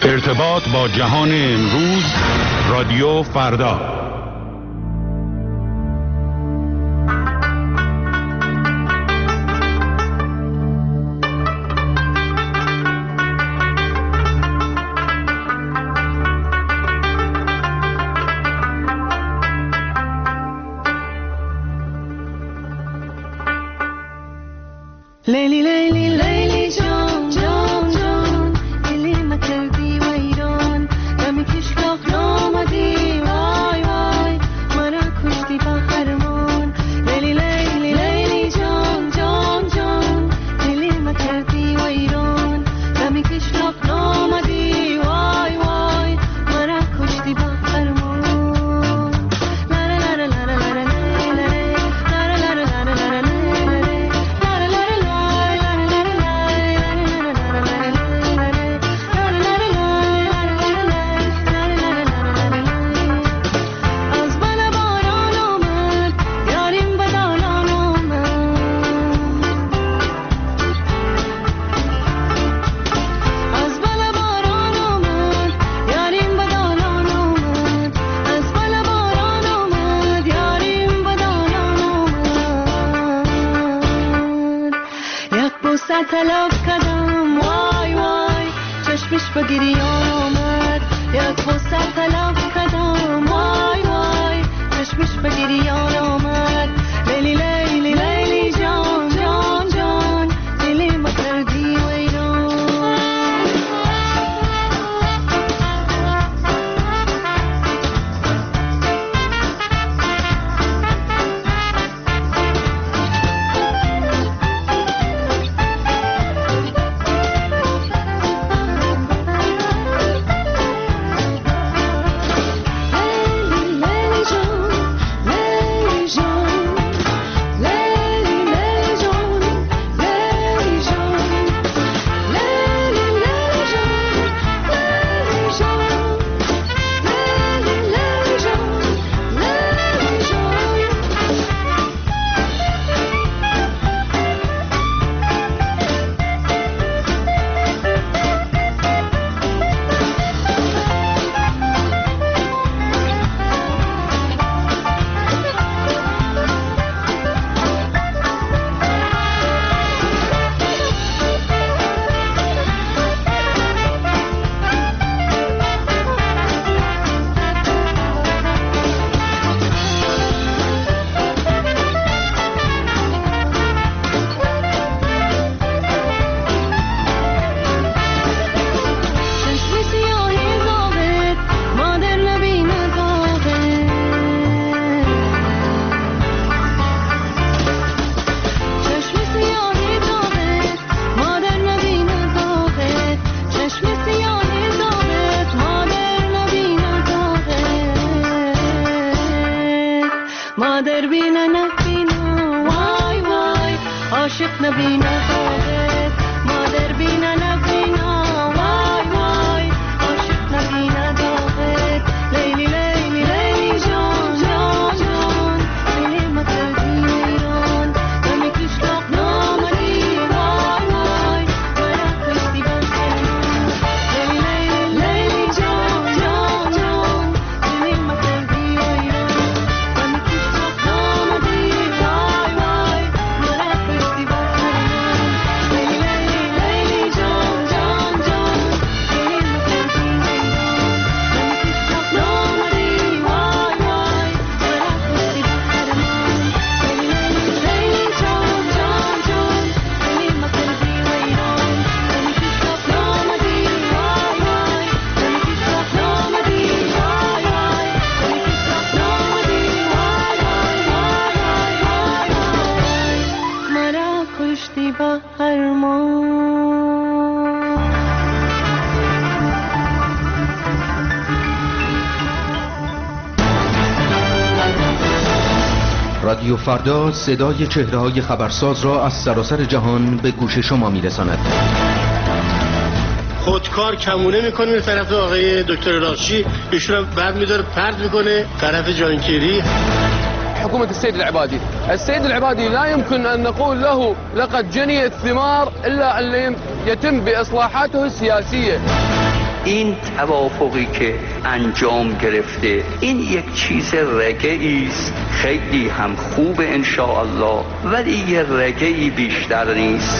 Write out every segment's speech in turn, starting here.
ارتباط با جهان امروز، رادیو فردا. لیلی لیلی لیلی جان جان جان دلی ما کردی ویران دمی کشلاق نامدی وای وای مرا کشتی با خرمان لیلی لیلی لیلی جان جان جان دلی ما کردی ویران دمی کشلاق نامدی وای وای مرا کشتی با خرمان تلاف کردم وای وای چشمش به گریان آمد یک بوسه تلاف کردم وای وای چشمش به گریان آمد لیلی لیلی لیلی جان جان جان دلی ما کردی ویران مادر بینا نبینا وای وای عاشق نبینا داغت مادر بینا نبینا وای وای عاشق نبینا داغت لیلی لیلی لیلی جان جان جان دلی ما کردی ویران دمی کشلاق نامدی وای وای مرا کشتی با خرمان لیلی لیلی لیلی جان جان جان دلی ما کردی ویران رادیو فردا صدای چهره‌های خبرساز را از سراسر جهان به گوش شما می‌رساند. خودکار کمونه میکنه به طرف آقای دکتر راشی، ایشون بعد میداره پرد میکنه طرف جانکیری. حكومة السيد العبادي. السيد العبادي لا يمكن أن نقول له لقد جني الثمار إلا أن يتم بإصلاحاته السياسية. این توافقی که انجام گرفته این یک چیز رگه‌ای است، خیلی هم خوب انشاءالله، ولی یه رگه‌ای بیشتر نیست.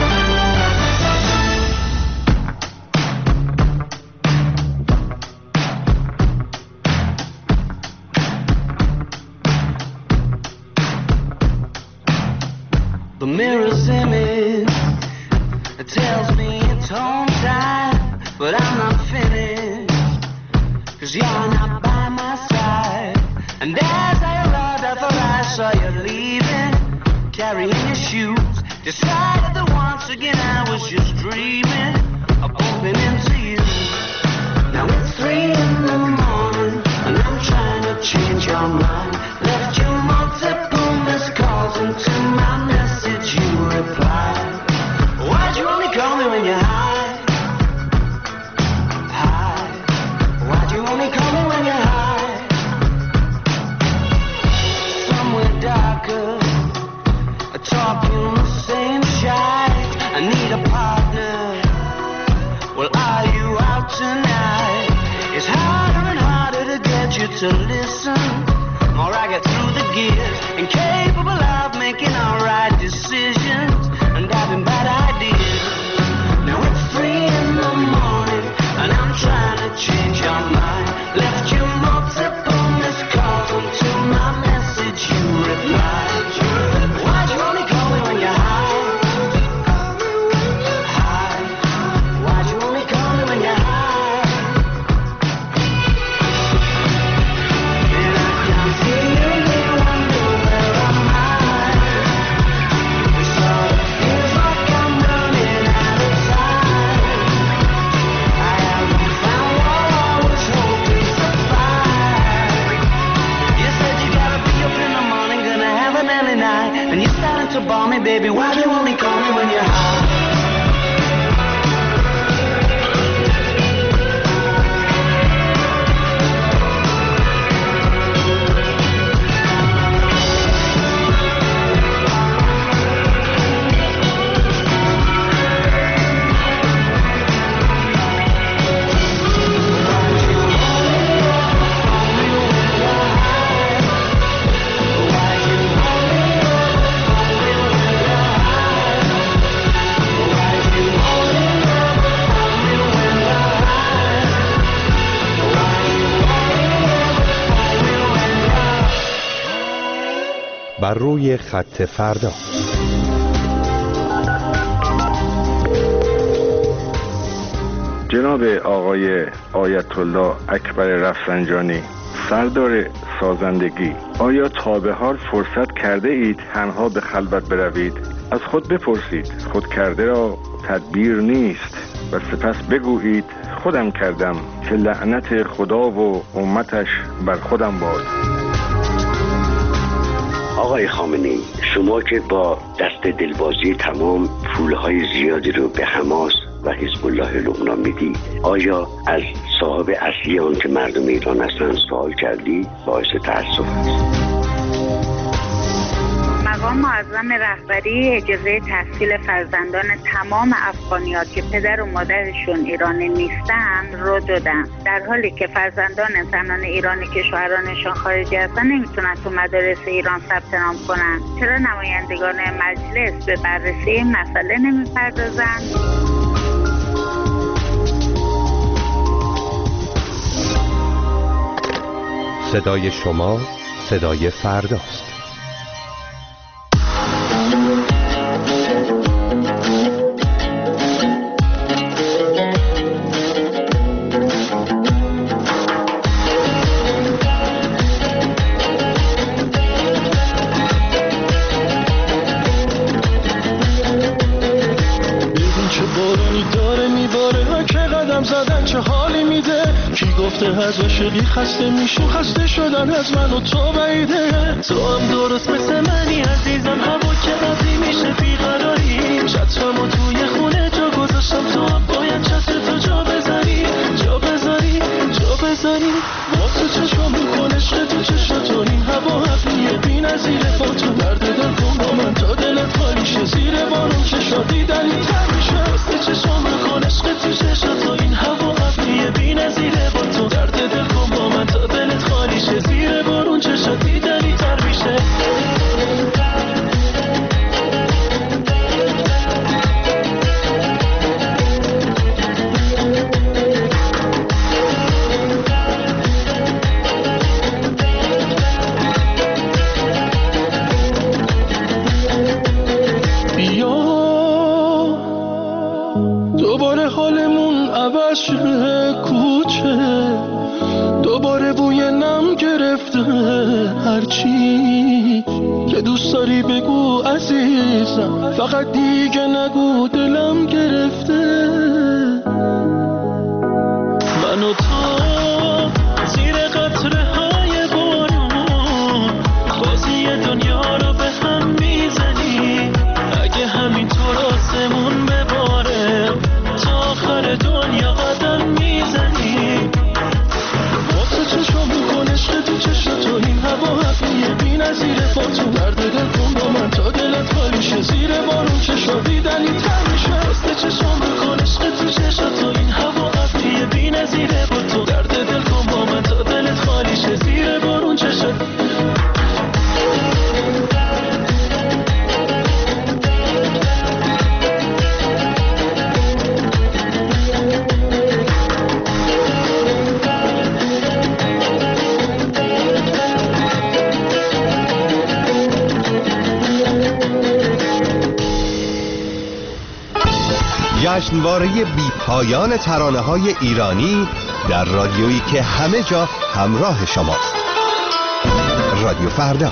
The mirror's image, it tells me it's home time, but I'm not finished, 'cause you're not by my side. And as I arrived, I thought I saw you leaving, carrying your shoes. Decided that once again I was just dreaming of bumping into you. Now it's 3 in the morning, and I'm trying to change your mind. Left you multiple missed calls into my message, you replied. Why'd you only call me when you're high? High. Why'd you only call me when you're high? Somewhere darker, talking the same shite. I need a partner. Well, are you out tonight? It's harder and harder to get you to listen. More I get through the gears, incapable of making all right decisions, and having bad ideas. Now it's 3 in the morning, and I'm trying to change your mind. Left you multiple missed calls into my message, you replied. Why'd you only call me when you're high? High. Why'd you only call me when you're high? And I can see you wonder where am I? It sort of feels like I'm running out of time. I haven't found what I was hoping to find. You said you gotta be up in the morning, gonna have an early night, and you're starting to bore me, baby. Why'd you only call me when you're high? بر روی خط فردا. جناب آقای آیت الله اکبر رفسنجانی، سردار سازندگی، آیا تا به حال فرصت کرده اید تنها به خلوت بروید؟ از خود بپرسید، خود کرده را تدبیر نیست، و سپس بگویید خودم کردم که لعنت خدا و امتش بر خودم باد. آقای خامنه‌ای، شما که با دست دلبازی تمام پولهای زیادی رو به حماس و حزب الله لبنان میدی، آیا از صاحب اصلی آن که مردم ایران هستند سوال کردی؟ باعث تأسف است. مقام معظم رهبری اجازه تحصیل فرزندان تمام افغانی‌ها که پدر و مادرشون ایرانی نیستن رو دادن، در حالی که فرزندان زنان ایرانی که شوهرانشون خارجی هستن نمیتونن تو مدارس ایران ثبت نام کنن. چرا نمایندگان مجلس به بررسی این مسئله نمیپردازن؟ صدای شما صدای فرداست. از عاشقی خسته میشو، خسته شدن از من و تو بعیده. تو هم درست مثل منی عزیزم، هوا که قضی میشه بیقراری. چترمو توی خونه جا گذاشتم، تو هم باید چترتو جا بذاری، جا بذاری، جا بذاری. واسه چشم میکن عشق تو چشتو، این هوا حقیه بی نظیره. با تو درد دل کن با من تا دلت خالی شه، زیر بارون که شادی دلی تر میشه. واسه چشم میکن عشق تو چشتو، این هوا حقیه عوض شه کوچه، دوباره بوی نم گرفته. هرچی که دوست داری بگو عزیزم، فقط دیگه نگو دلم گرفته. من و تو زیر قطره های بارون بازی دنیا رو به هم میزنی. اگه همینطور آسمون بباره تا آخر دنیا قدم میزنی. واسه چشم میکن عشق تو چشم تو، این هوا هفیه بی نظیر فاتون. درد دل کن با من تا دلت خالی شه، زیر بارون چشم دیدنی تر میشه. واسه چشم میکن عشق تو چشم تو، این هوا هفیه بی نظیره با تو. درد دل کن با من تا دلت خالی شه، زیر بارون چشم. جشنواره بی پایان ترانه‌های ایرانی در رادیویی که همه جا همراه شماست. رادیو فردا.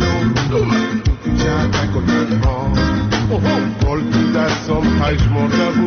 گل تو دستم پژمرده